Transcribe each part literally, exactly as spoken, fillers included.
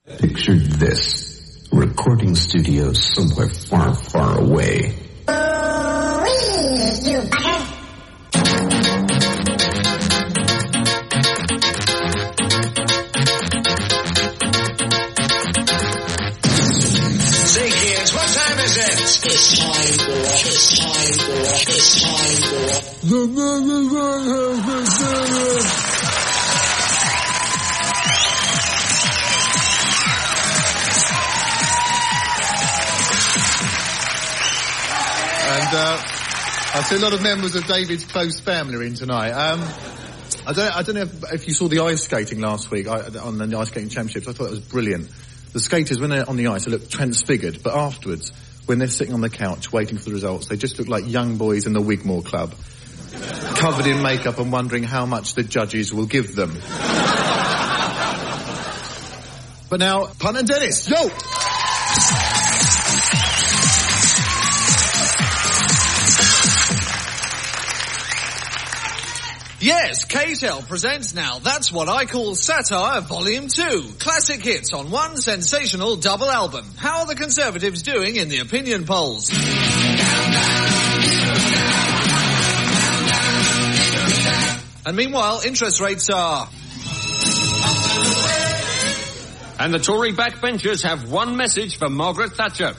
Picture this. Recording studio somewhere far, far away. You bugger. Say kids, what time is it? It's time for, it's time for, it's time for. And uh, I see a lot of members of David's close family are in tonight. Um, I don't, I don't know if, if you saw the ice skating last week I, on the ice skating championships. I thought it was brilliant. The skaters, when they're on the ice, they look transfigured, but afterwards, when they're sitting on the couch waiting for the results, they just look like young boys in the Wigmore Club, covered in makeup and wondering how much the judges will give them. But now, Punt and Dennis, yo! Yes, K T E L presents now That's What I Call Satire Volume two. Classic hits on one sensational double album. How are the Conservatives doing in the opinion polls? And meanwhile, interest rates are... And the Tory backbenchers have one message for Margaret Thatcher.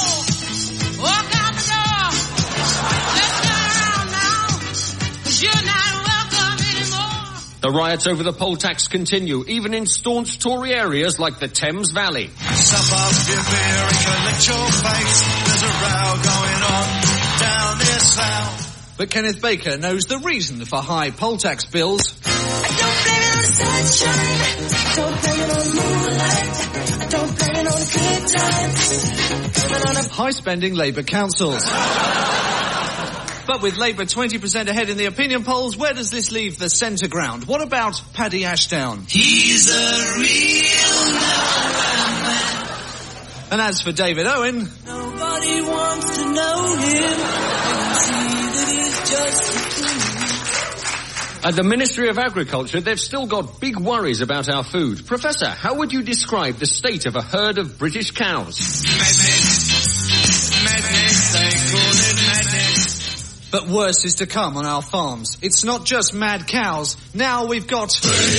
The riots over the poll tax continue, even in staunch Tory areas like the Thames Valley. Sup up your beer and collect your face. There's a row going on down this south. But Kenneth Baker knows the reason for high poll tax bills. I don't blame it on the sunshine. I don't blame it on the moonlight. I don't blame it on the good times. I blame it on the... High-spending Labour councils. But with Labour twenty percent ahead in the opinion polls, where does this leave the centre ground? What about Paddy Ashdown? He's a real man. And as for David Owen... Nobody wants to know him. I see that he's just a fool. At the Ministry of Agriculture, they've still got big worries about our food. Professor, how would you describe the state of a herd of British cows? Madness. Madness, they call it madness. But worse is to come on our farms. It's not just mad cows. Now we've got...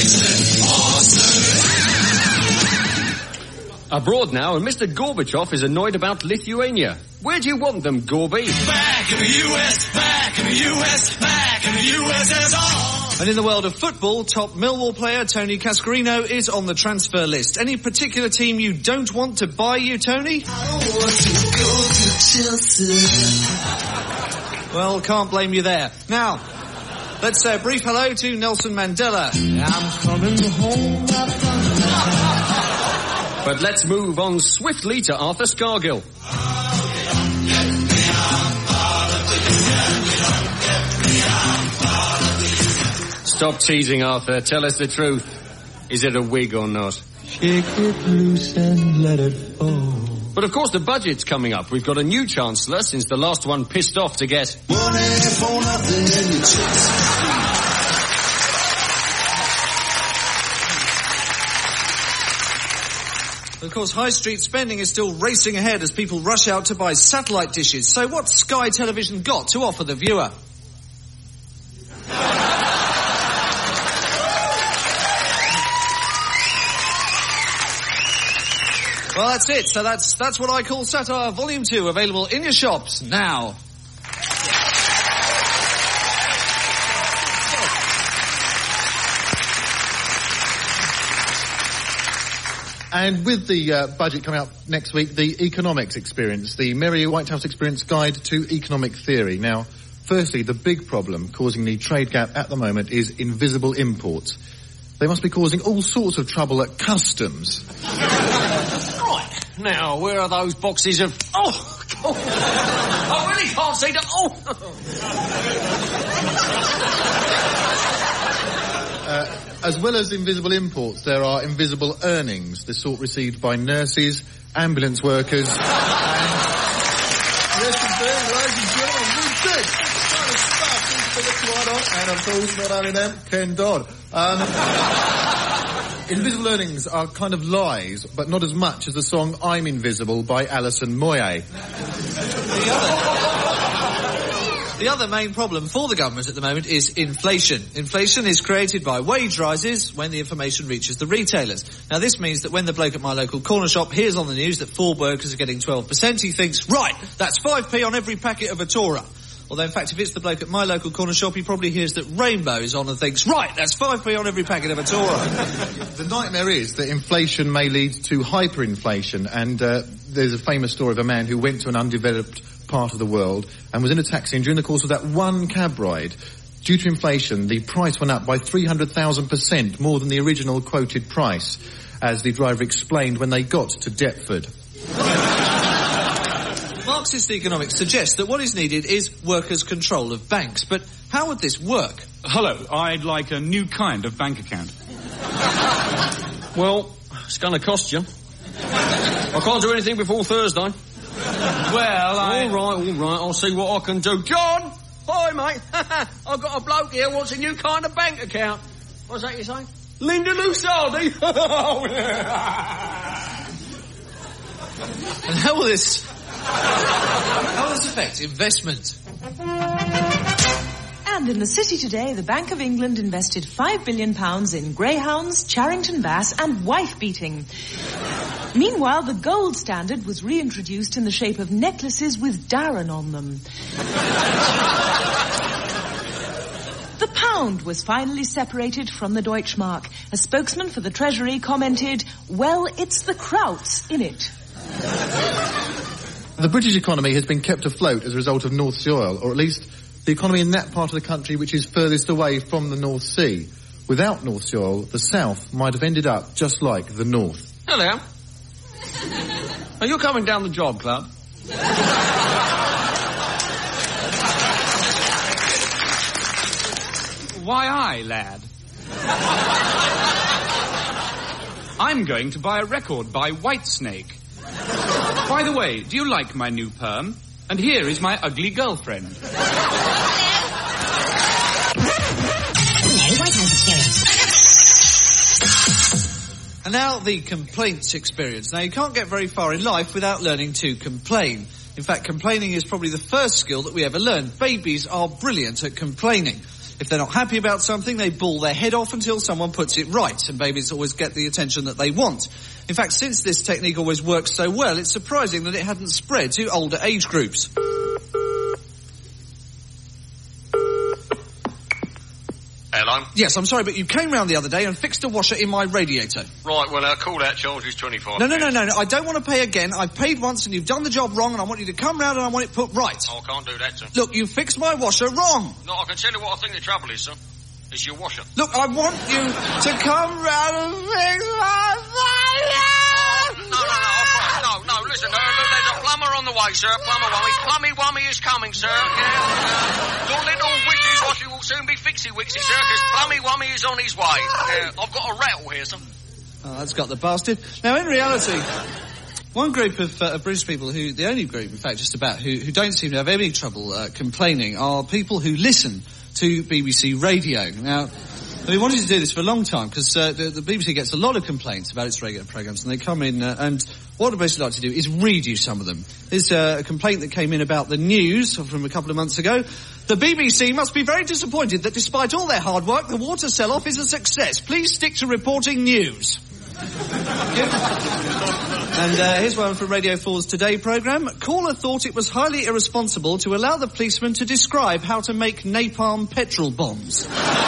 Abroad now, and Mister Gorbachev is annoyed about Lithuania. Where do you want them, Gorby? Back in the U S, back in the U S, back in the U S S R. And in the world of football, top Millwall player Tony Cascarino is on the transfer list. Any particular team you don't want to buy you, Tony? I don't want to go to Chelsea. Well, can't blame you there. Now, let's say a brief hello to Nelson Mandela. I'm coming home. But let's move on swiftly to Arthur Scargill. Stop teasing, Arthur. Tell us the truth. Is it a wig or not? Shake it loose and let it fall. But of course the budget's coming up. We've got a new Chancellor since the last one pissed off to get... Money for nothing in your chest. Of course, high street spending is still racing ahead as people rush out to buy satellite dishes. So what's Sky Television got to offer the viewer? Well, that's it. So that's that's what I call Satire Volume two, available in your shops now. And with the uh, budget coming up next week, the economics experience, the Merry White House Experience Guide to Economic Theory. Now, firstly, the big problem causing the trade gap at the moment is invisible imports. They must be causing all sorts of trouble at customs. Right, now, where are those boxes of... Oh, God. I really can't see the... Oh! uh, as well as invisible imports, there are invisible earnings, the sort received by nurses, ambulance workers, and... Yes, indeed, ladies and gentlemen, we did! Kind of stuff, Philip White on, and of course, not only them, Ken Dodd. Um... Invisible earnings are kind of lies, but not as much as the song I'm Invisible by Alison Moyet. The other, the other main problem for the government at the moment is inflation. Inflation is created by wage rises when the information reaches the retailers. Now this means that when the bloke at my local corner shop hears on the news that four workers are getting twelve percent, he thinks, right, that's five p on every packet of Atora. Although, in fact, if it's the bloke at my local corner shop, he probably hears that Rainbow is on and thinks, right, that's five p on every packet of Atora. The nightmare is that inflation may lead to hyperinflation, and uh, there's a famous story of a man who went to an undeveloped part of the world and was in a taxi, and during the course of that one cab ride, due to inflation, the price went up by three hundred thousand percent more than the original quoted price, as the driver explained when they got to Deptford. Marxist economics suggests that what is needed is workers' control of banks. But how would this work? Hello, I'd like a new kind of bank account. Well, it's going to cost you. I can't do anything before Thursday. Well, I... All right, all right, I'll see what I can do. John! Hi, mate. I've got a bloke here who wants a new kind of bank account. What's that you say? Linda Lusardi. And how will this... How will this affect investment? And in the city today, the Bank of England invested five billion pounds in greyhounds, Charrington Bass and wife-beating. Meanwhile, the gold standard was reintroduced in the shape of necklaces with Darren on them. The pound was finally separated from the Deutschmark. A spokesman for the Treasury commented, well, it's the Krauts in it. The British economy has been kept afloat as a result of North Sea oil, or at least the economy in that part of the country which is furthest away from the North Sea. Without North Sea oil, the South might have ended up just like the North. Hello. Are you coming down the job club? Why I, lad? I'm going to buy a record by Whitesnake. By the way, do you like my new perm? And here is my ugly girlfriend. And now the complaints experience. Now you can't get very far in life without learning to complain. In fact, complaining is probably the first skill that we ever learn. Babies are brilliant at complaining. If they're not happy about something, they bawl their head off until someone puts it right, and babies always get the attention that they want. In fact, since this technique always works so well, it's surprising that it hadn't spread to older age groups. Hello? Yes, I'm sorry, but you came round the other day and fixed a washer in my radiator. Right, well, our call-out charge is twenty-five. No, no, no, no, no, I don't want to pay again. I've paid once and you've done the job wrong and I want you to come round and I want it put right. Oh, I can't do that, sir. Look, you fixed my washer wrong. No, I can tell you what I think the trouble is, sir. It's your washer. Look, I want you to come round and fix my washer. No, no, no, no, no, listen, uh, look, there's a plumber on the way, sir. Plumber Wummy. Plummy Wummy is coming, sir. Yeah. Your little witch's washer will soon be fixy-wixy, sir, because Plummy Wummy is on his way. Yeah, I've got a rattle here, sir. Oh, that's got the bastard. Now, in reality, one group of, uh, of British people who, the only group, in fact, just about, who, who don't seem to have any trouble uh, complaining are people who listen to B B C Radio. Now, we wanted to do this for a long time because uh, the, the B B C gets a lot of complaints about its regular programmes, and they come in uh, and what I'd basically like to do is read you some of them. There's uh, a complaint that came in about the news from a couple of months ago. The B B C must be very disappointed that despite all their hard work, the water sell-off is a success. Please stick to reporting news. And uh, here's one from Radio four's Today programme. Caller thought it was highly irresponsible to allow the policeman to describe how to make napalm petrol bombs.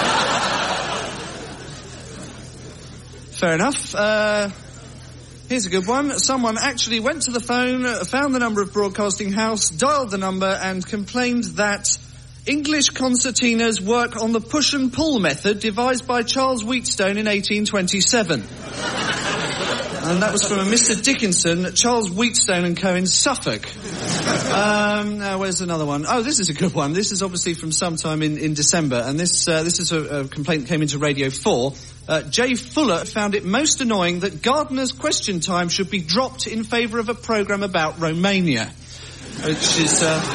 Fair enough. Uh, here's a good one. Someone actually went to the phone, found the number of Broadcasting House, dialed the number and complained that English concertinas work on the push and pull method devised by Charles Wheatstone in eighteen twenty-seven. And that was from a Mister Dickinson, Charles Wheatstone and Co. in Suffolk. Um, now, where's another one? Oh, this is a good one. This is obviously from sometime in, in December, and this uh, this is a, a complaint that came into Radio four. Uh, Jay Fuller found it most annoying that Gardner's Question Time should be dropped in favour of a programme about Romania. Which is... Uh,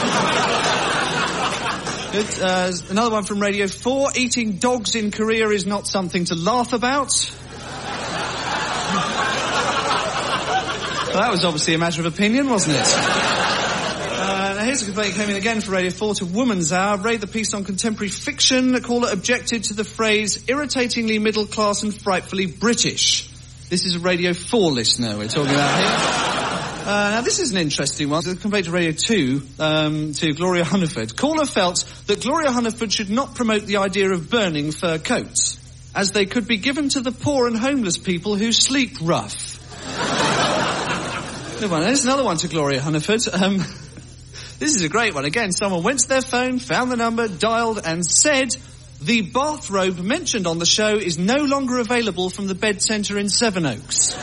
good. Uh, another one from Radio four. Eating dogs in Korea is not something to laugh about. Well, that was obviously a matter of opinion, wasn't it? Uh, now here's a complaint came in again for Radio four to Woman's Hour. Read the piece on contemporary fiction. The caller objected to the phrase irritatingly middle class and frightfully British. This is a Radio four listener we're talking about here. Uh, now this is an interesting one. It's a complaint to Radio two, um, to Gloria Hunniford. Caller felt that Gloria Hunniford should not promote the idea of burning fur coats, as they could be given to the poor and homeless people who sleep rough. Good one. There's another one to Gloria Hunniford. Um, this is a great one. Again, someone went to their phone, found the number, dialed and said, the bathrobe mentioned on the show is no longer available from the Bed Centre in Sevenoaks.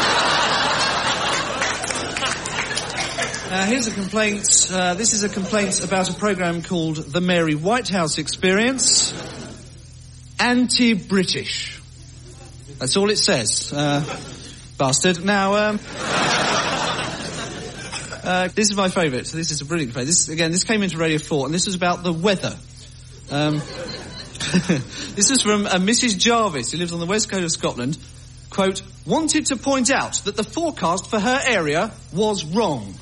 Uh, here's a complaint. Uh, this is a complaint about a programme called The Mary Whitehouse Experience. Anti-British. That's all it says. Uh, bastard. Now, um... uh, this is my favourite. So this is a brilliant complaint. This, again, this came into Radio four, and this is about the weather. Um... This is from uh, Missus Jarvis, who lives on the west coast of Scotland. Quote, wanted to point out that the forecast for her area was wrong.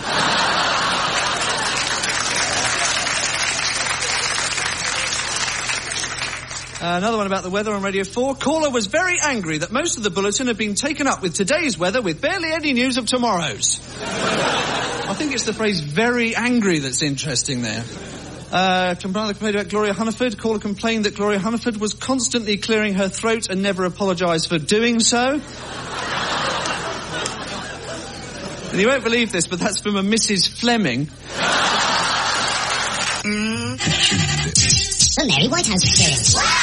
Uh, another one about the weather on Radio four. Caller was very angry that most of the bulletin had been taken up with today's weather with barely any news of tomorrow's. I think it's the phrase very angry that's interesting there. Uh, another complaint about Gloria Hunniford. Caller complained that Gloria Hunniford was constantly clearing her throat and never apologised for doing so. And you won't believe this, but that's from a Missus Fleming. Mm. The Mary Whitehouse Experience. Wow!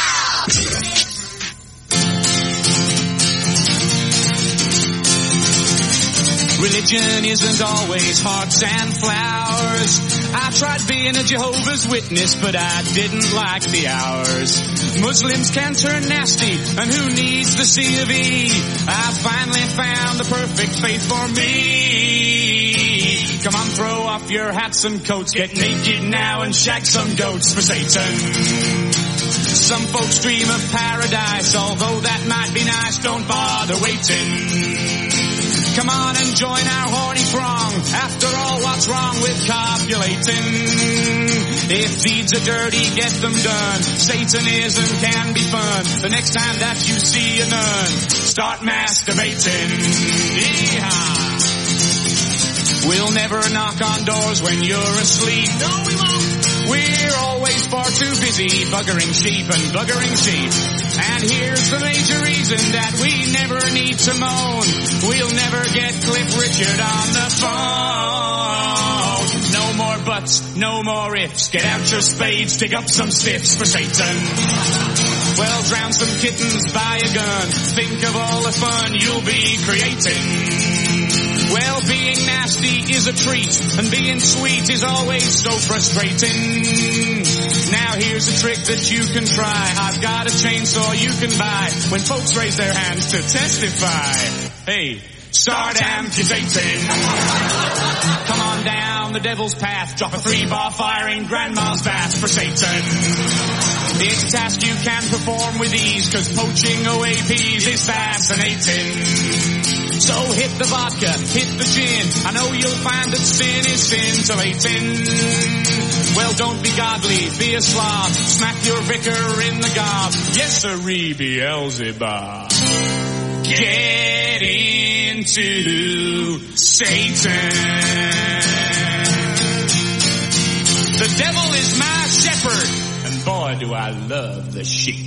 Religion isn't always hearts and flowers. I tried being a Jehovah's Witness, but I didn't like the hours. Muslims can turn nasty, and who needs the C of E? I finally found the perfect faith for me. Come on, throw off your hats and coats, get naked now and shag some goats for Satan. Some folks dream of paradise, although that might be nice, don't bother waiting. Come on and join our horny throng. After all, what's wrong with copulating? If deeds are dirty, get them done. Satanism can be fun. The next time that you see a nun, start masturbating. Yeehaw. We'll never knock on doors when you're asleep. No, we won't. We're always far too busy buggering sheep and buggering sheep. And here's the major reason that we never need to moan. We'll never get Cliff Richard on the phone. No more buts, no more ifs. Get out your spades, dig up some stiffs for Satan. Well, drown some kittens, buy a gun. Think of all the fun you'll be creating. Well, being nasty is a treat, and being sweet is always so frustrating. Now here's a trick that you can try. I've got a chainsaw you can buy. When folks raise their hands to testify, hey, start amputating. Come on down the devil's path, drop a three-bar fire in Grandma's bath for Satan. It's a task you can perform with ease, cause poaching away peas is fascinating. So hit the vodka, hit the gin. I know you'll find that sin is scintillating. Well, don't be godly, be a slob. Smack your vicar in the gob. Yes, sirree, Beelzebub. Get into Satan. The devil is my shepherd, and boy, do I love the sheep.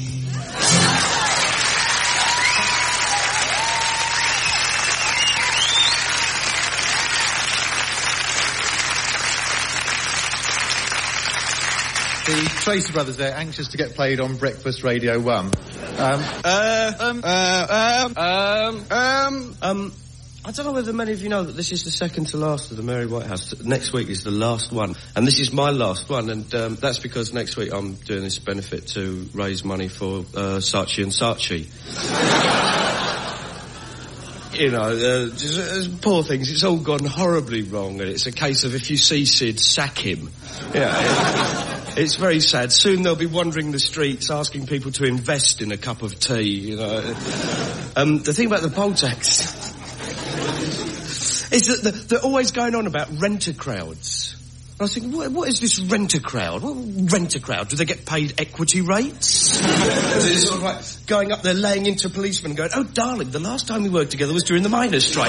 The Tracy Brothers there, anxious to get played on Breakfast Radio one. Um, uh, um, uh, um, um, um, um, I don't know whether many of you know that this is the second to last of the Mary Whitehouse. Next week is the last one, and this is my last one, and um, that's because next week I'm doing this benefit to raise money for uh, Saatchi and Saatchi. You know, uh, just, uh, poor things, it's all gone horribly wrong, and it's a case of if you see Sid, sack him. Yeah, it, it's very sad. Soon they'll be wandering the streets asking people to invest in a cup of tea, you know. Um, the thing about the poll tax is that the- they're always going on about renter crowds. I was thinking, what, what is this renter crowd? What renter crowd? Do they get paid equity rates? They're sort of like going up there, laying into policemen and going, oh, darling, the last time we worked together was during the miners' strike.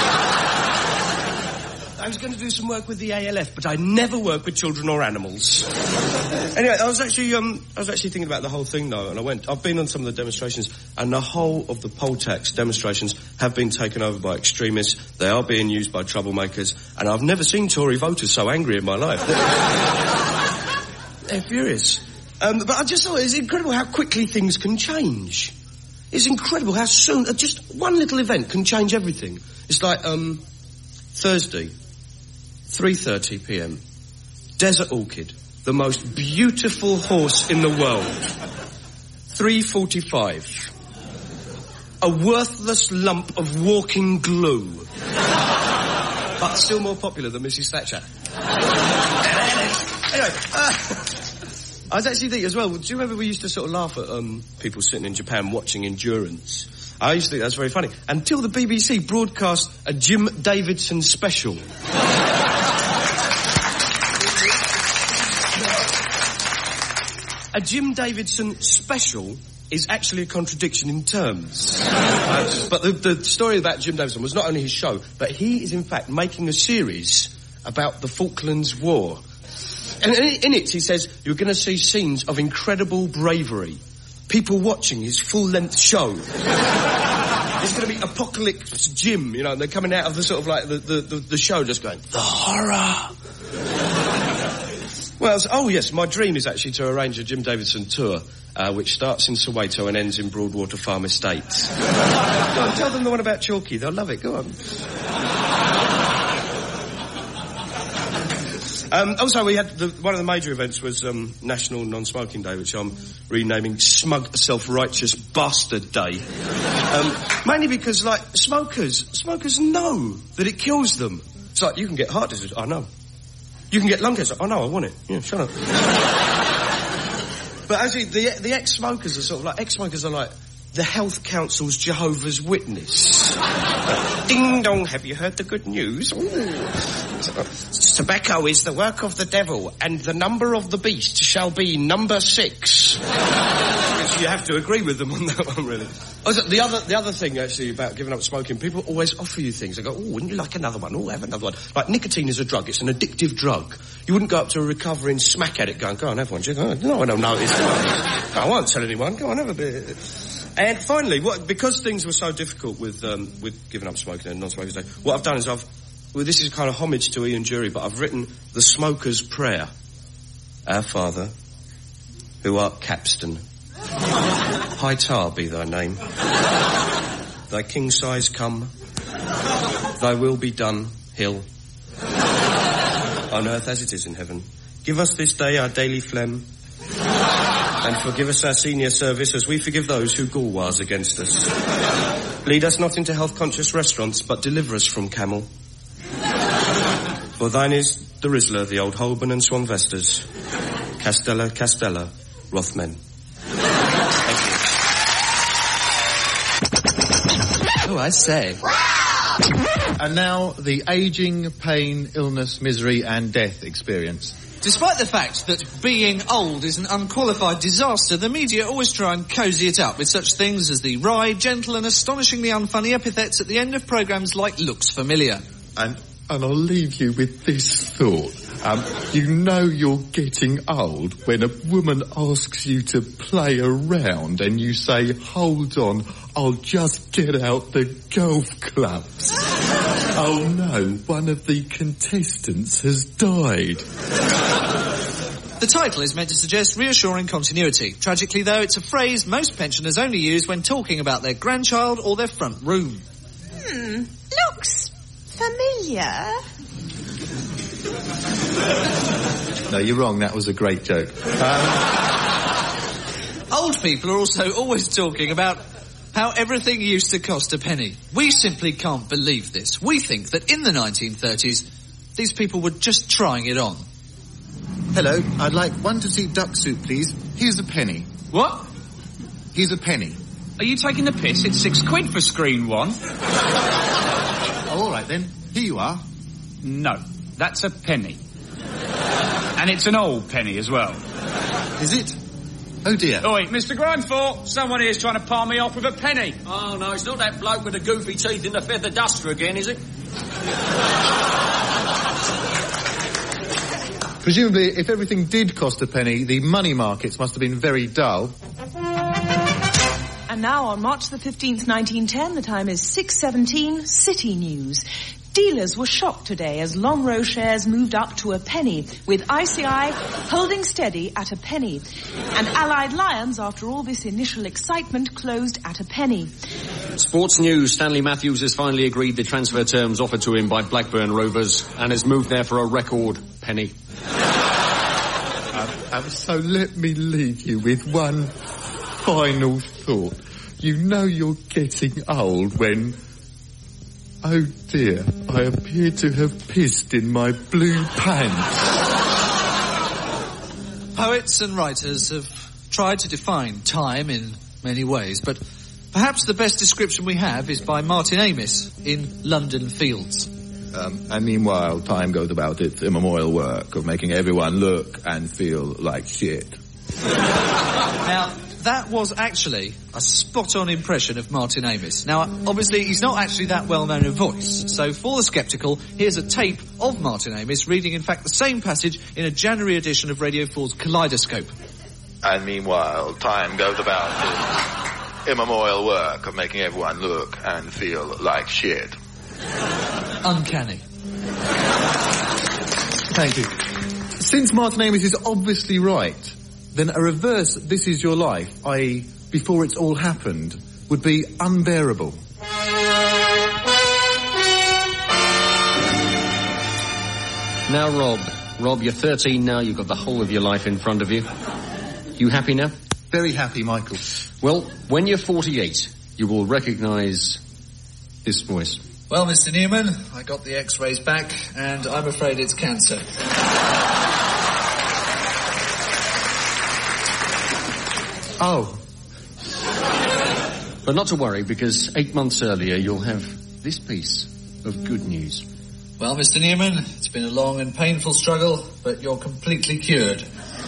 I was going to do some work with the A L F, but I never work with children or animals. Anyway, I was actually, um, I was actually thinking about the whole thing, though, and I went, I've been on some of the demonstrations, and the whole of the poll tax demonstrations have been taken over by extremists. They are being used by troublemakers, and I've never seen Tory voters so angry in my life. They're furious. Um, but I just thought it's incredible how quickly things can change. It's incredible how soon, uh, just one little event can change everything. It's like, um, Thursday, three thirty p m, Desert Orchid, the most beautiful horse in the world. three forty-five. A worthless lump of walking glue. But still more popular than Missus Thatcher. Anyway, uh, I was actually thinking as well, do you remember we used to sort of laugh at um, people sitting in Japan watching Endurance? I used to think that's very funny. Until the B B C broadcast a Jim Davidson special. A Jim Davidson special is actually a contradiction in terms. uh, but the, the story about Jim Davidson was not only his show, but he is in fact making a series about the Falklands War. And in, in it he says you're going to see scenes of incredible bravery. People watching his full-length show. It's going to be Apocalypse Jim, you know, and they're coming out of the sort of like the, the, the, the show just going, the horror. Well, so, oh yes, my dream is actually to arrange a Jim Davidson tour, uh, which starts in Soweto and ends in Broadwater Farm Estates. Go on, tell them the one about Chalky, they'll love it, go on. Um, also, we had the, one of the major events was um, National Non-Smoking Day, which I'm renaming Smug Self-Righteous Bastard Day. Um, mainly because, like, smokers, smokers know that it kills them. It's like, you can get heart disease, I know. You can get lung cancer, I know, I want it. Yeah, shut up. But actually, the, the ex-smokers are sort of like, ex-smokers are like the Health Council's Jehovah's Witness. Like, ding dong, have you heard the good news? Ooh. Tobacco is the work of the devil, and the number of the beast shall be number six. Which you have to agree with them on that one, really. Also, the other, the other thing, actually, about giving up smoking, people always offer you things. They go, oh, wouldn't you like another one? Oh, have another one. Like, nicotine is a drug. It's an addictive drug. You wouldn't go up to a recovering smack addict going, go on, have one. You go, no, I don't notice. I won't tell anyone. Go on, have a bit. And finally, what, because things were so difficult with um, with giving up smoking and non-smoking day, what I've done is I've, well, this is kind of homage to Ian Dury, but I've written the Smoker's Prayer. Our Father, who art Capstan, high tar be thy name. Thy king size come, thy will be done, Hill, on earth as it is in heaven. Give us this day our daily phlegm, and forgive us our senior service as we forgive those who gulwars against us. Lead us not into health-conscious restaurants, but deliver us from camel. For thine is the Rizzler, the old Holborn and Swanvesters, Castella, Castella, Rothmen. Thank you. Oh, I say. And now, the ageing, pain, illness, misery and death experience. Despite the fact that being old is an unqualified disaster, the media always try and cosy it up with such things as the wry, gentle and astonishingly unfunny epithets at the end of programmes like Looks Familiar. And and I'll leave you with this thought. Um, you know you're getting old when a woman asks you to play around and you say, hold on, I'll just get out the golf clubs. Oh no, one of the contestants has died. The title is meant to suggest reassuring continuity. Tragically, though, it's a phrase most pensioners only use when talking about their grandchild or their front room. Hmm, looks familiar. No, you're wrong. That was a great joke. Um... Old people are also always talking about how everything used to cost a penny. We simply can't believe this. We think that in the nineteen thirties, these people were just trying it on. Hello, I'd like one to-seat duck soup, please. Here's a penny. What? Here's a penny. Are you taking the piss? It's six quid for screen one. Oh, all right. then, here you are. No, that's a penny. And it's an old penny as well. Is it? Oh dear. Oi, Mister Grindfall, someone here's trying to palm me off with a penny. Oh, no, it's not that bloke with the goofy teeth in the feather duster again, is it? Presumably, if everything did cost a penny, the money markets must have been very dull. And now on March the fifteenth, nineteen ten, the time is six seventeen, City News. Dealers were shocked today as Long Row shares moved up to a penny, with I C I holding steady at a penny. And Allied Lions, after all this initial excitement, closed at a penny. Sports news. Stanley Matthews has finally agreed the transfer terms offered to him by Blackburn Rovers and has moved there for a record penny. um, um, so let me leave you with one final thought. You know you're getting old when... Oh dear, I appear to have pissed in my blue pants. Poets and writers have tried to define time in many ways, but perhaps the best description we have is by Martin Amis in London Fields. Um, and meanwhile, time goes about its immemorial work of making everyone look and feel like shit. Now, that was actually a spot-on impression of Martin Amis. Now, obviously, he's not actually that well-known a voice, so for the sceptical, here's a tape of Martin Amis reading, in fact, the same passage in a January edition of Radio four's Kaleidoscope. And meanwhile, time goes about its immemorial work of making everyone look and feel like shit. Uncanny. Thank you. Since Martin Amis is obviously right, then a reverse This Is Your Life, that is, before it's all happened, would be unbearable. Now, Rob. Rob, you're thirteen now, you've got the whole of your life in front of you. You happy now? Very happy, Michael. Well, when you're forty-eight, you will recognise this voice. Well, Mister Newman, I got the x-rays back, and I'm afraid it's cancer. Oh. But not to worry, because eight months earlier you'll have this piece of good news. Well, Mister Newman, it's been a long and painful struggle, but you're completely cured.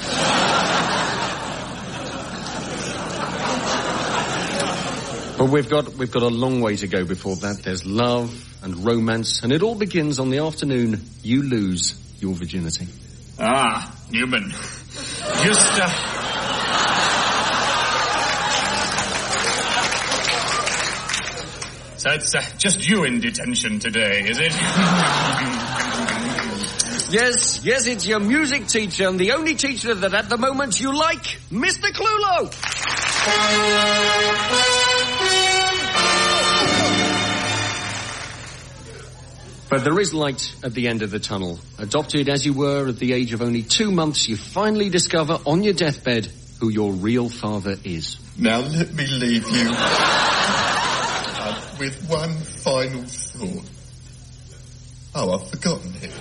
But we've got we've got a long way to go before that. There's love and romance, and it all begins on the afternoon you lose your virginity. Ah, Newman. Just, uh... So it's uh, just you in detention today, is it? Yes, yes, it's your music teacher, and the only teacher that at the moment you like, Mister Clulo. But there is light at the end of the tunnel. Adopted as you were at the age of only two months, you finally discover on your deathbed who your real father is. Now let me leave you uh, with one final thought. Oh, I've forgotten it.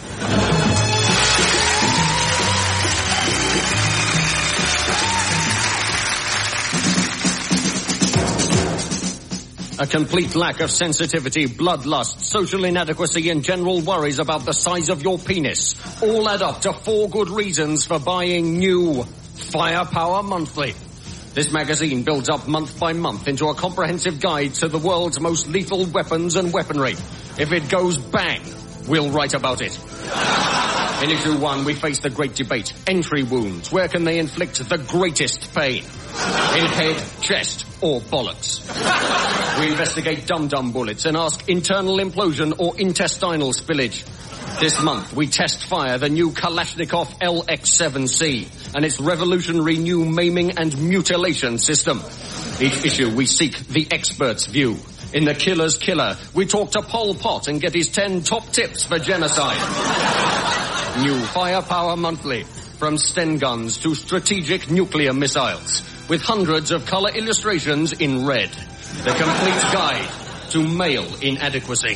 A complete lack of sensitivity, bloodlust, social inadequacy, and general worries about the size of your penis all add up to four good reasons for buying new Firepower Monthly. This magazine builds up month by month into a comprehensive guide to the world's most lethal weapons and weaponry. If it goes bang, we'll write about it. In issue one, we face the great debate. Entry wounds. Where can they inflict the greatest pain? In head, chest, or bollocks? We investigate dum-dum bullets and ask internal implosion or intestinal spillage. This month, we test fire the new Kalashnikov L X seven C and its revolutionary new maiming and mutilation system. Each issue, we seek the expert's view. In The Killer's Killer, we talk to Pol Pot and get his ten top tips for genocide. New Firepower Monthly. From Sten guns to strategic nuclear missiles. With hundreds of colour illustrations in red. The complete guide to male inadequacy.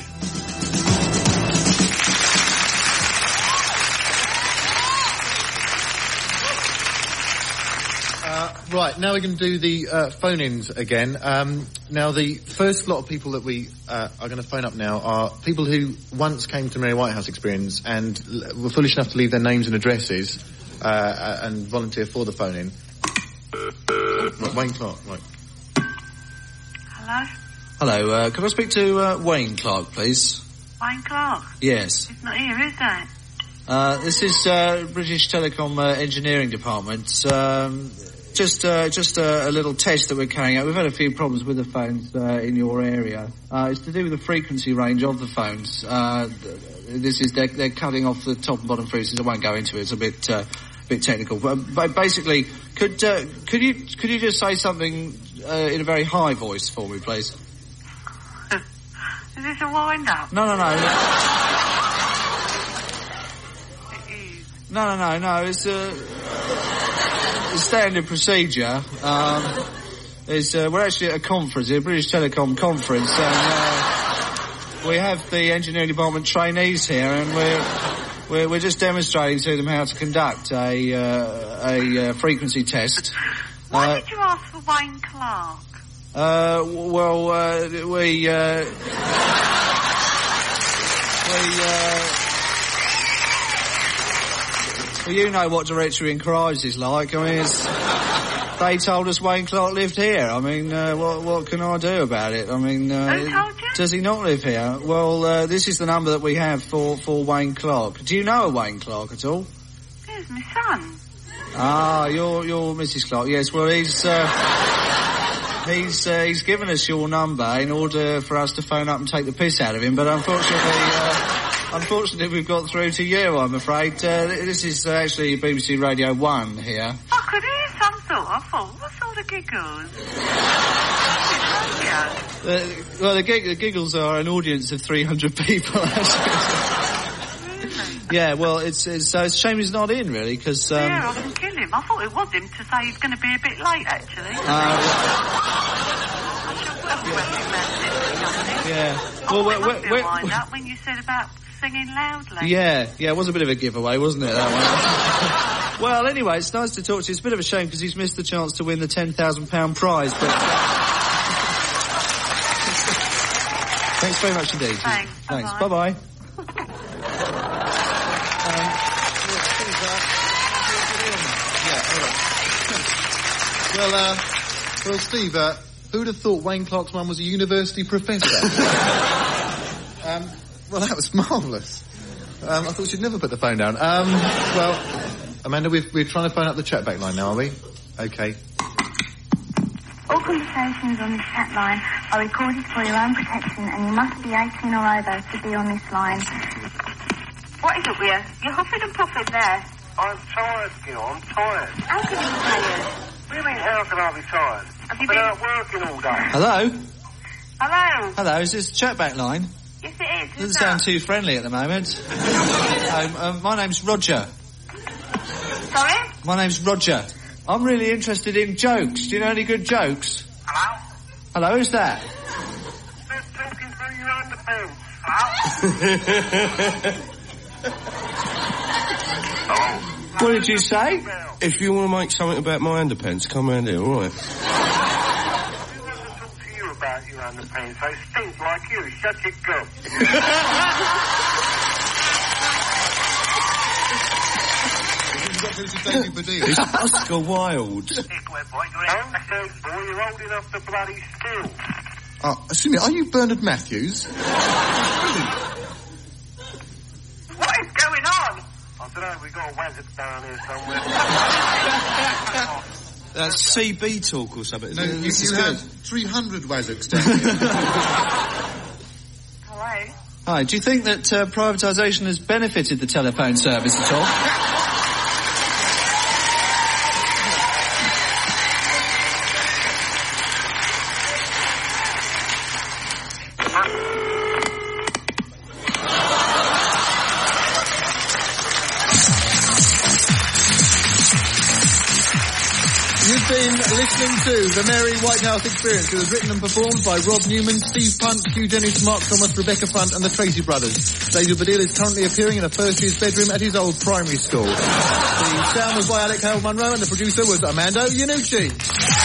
Uh, Right, now we're going to do the uh, phone-ins again. Um, now, the first lot of people that we uh, are going to phone up now are people who once came to Mary Whitehouse Experience and l- were foolish enough to leave their names and addresses uh, and volunteer for the phone-in. Right, Wayne Clark, right. Hello? Hello, uh, can I speak to uh, Wayne Clark, please? Wayne Clark? Yes. He's not here, is that? Uh, this is uh, British Telecom uh, Engineering Department. Um, just uh, just uh, a little test that we're carrying out. We've had a few problems with the phones uh, in your area. Uh, it's to do with the frequency range of the phones. Uh, this is they're, they're cutting off the top and bottom frequencies. I won't go into it. It's a bit uh, bit technical. But, but basically, could uh, could you could you just say something uh, in a very high voice for me, please? Is this a wind-up? No, no, no. No, no, no, no. It's a, a standard procedure. Um, it's, uh, we're actually at a conference, a British Telecom conference, and uh, we have the engineering department trainees here, and we're we're, we're just demonstrating to them how to conduct a uh, a uh, frequency test. Why Uh, did you ask for Wayne Clark? uh, well, uh, we uh, we. Uh, Well, you know what Directory Inquiries is like. I mean, it's, they told us Wayne Clark lived here. I mean, uh, what what can I do about it? I mean, uh, Who told you? does he not live here? Well, uh, this is the number that we have for, for Wayne Clark. Do you know a Wayne Clark at all? Here's my son. Ah, you're you're Missus Clark. Yes. Well, he's uh, he's uh, he's given us your number in order for us to phone up and take the piss out of him. But unfortunately. Uh, Unfortunately, we've got through to you, I'm afraid. Uh, this is uh, actually B B C Radio one here. I could hear some sort of thought. What sort of giggles? Uh, well, the, gig- the giggles are an audience of three hundred people, actually. Really? Yeah, well, it's, it's, uh, it's a shame he's not in, really, because... Um, Yeah, I can kill him. I thought it was him to say he's going to be a bit late, actually. Uh, I should well recommend it. yeah. Oh, Well, it we're, must be we're, a wind-up when you said about singing loudly. yeah, yeah, it was a bit of a giveaway, wasn't it, that one? Well, anyway, it's nice to talk to you. It's a bit of a shame because he's missed the chance to win the ten thousand pound prize, but... Thanks very much indeed. Thanks. Thanks. Bye-bye. Bye-bye. Well, uh, well, Steve, uh, who'd have thought Wayne Clark's mum was a university professor? um, well, that was marvellous. Um, I thought she'd never put the phone down. Um, well, Amanda, we've, we're trying to phone up the chatback line now, are we? Okay. All conversations on this chat line are recorded for your own protection, and you must be eighteen or over to be on this line. What is it, Weir? You're huffing and puffing there. I'm tired, Gil. I'm tired. How can you be tired? What do you mean, how can I be tired? Have you Been been... out working all day. Hello? Hello? Hello, is this chatback line? Yes, it is. Who's Doesn't sound too friendly at the moment. um, um, my name's Roger. Sorry? My name's Roger. I'm really interested in jokes. Do you know any good jokes? Hello? Hello, who's that? Just talking through your underpants. Hello? Oh. What did you say? If you want to make something about my underpants, come round here, all right? Who wants to talk to you about your underpants? They stink like you. Shut your gob. It's Oscar Wilde. Don't say, boy, you're old enough to bloody steal. Uh, excuse me, are you Bernard Matthews? What is going on? I don't know, we got a wazzock down here somewhere. That's C B talk or something. No, you, This is you good. have three hundred wazzocks down here. Hello? Hi, do you think that uh, privatisation has benefited the telephone service at all? You've You've been listening to The Mary Whitehouse Experience. It was written and performed by Rob Newman, Steve Punt, Hugh Dennis, Mark Thomas, Rebecca Punt and the Tracy Brothers. David Baddiel is currently appearing in a first year's bedroom at his old primary school. The sound was by Alec Hale Munro and the producer was Amanda Iannucci.